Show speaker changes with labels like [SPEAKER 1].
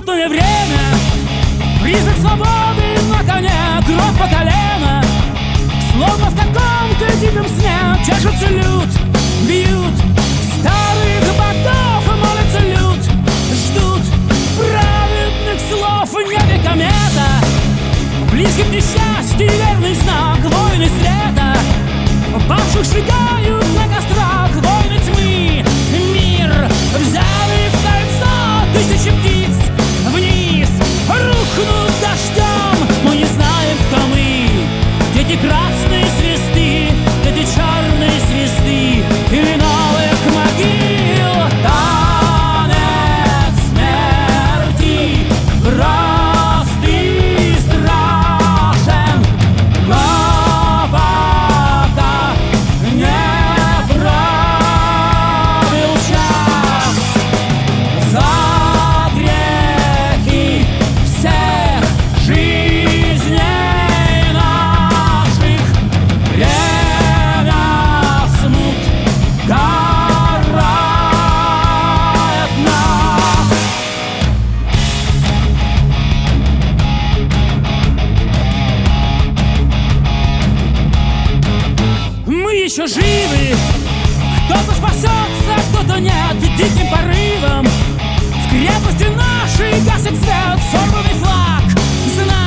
[SPEAKER 1] Смутное время, призрак свободы на коне, кровь по колено. Словно в каком-то диком сне чешется люд, бьют старых ботов, и молятся люд, ждут праведных слов. В небе комета, близкий к несчастью верный знак. Воины света, павших сжигают на кострах. Воины тьмы, мир взяли в кольцо. Тысячи птиц вниз рухнут дождем. Мы не знаем, кто мы. Дети красные свисты, дети черные свисты, или новых могил. Танец смерти прост и страшен, но пока не пробил час. За грехи всех жизней наших время смут карает нас. Мы еще живы, кто-то спасется, кто-то нет. Диким порывом в крепости нашей гасит свет. Сорванный флаг, знак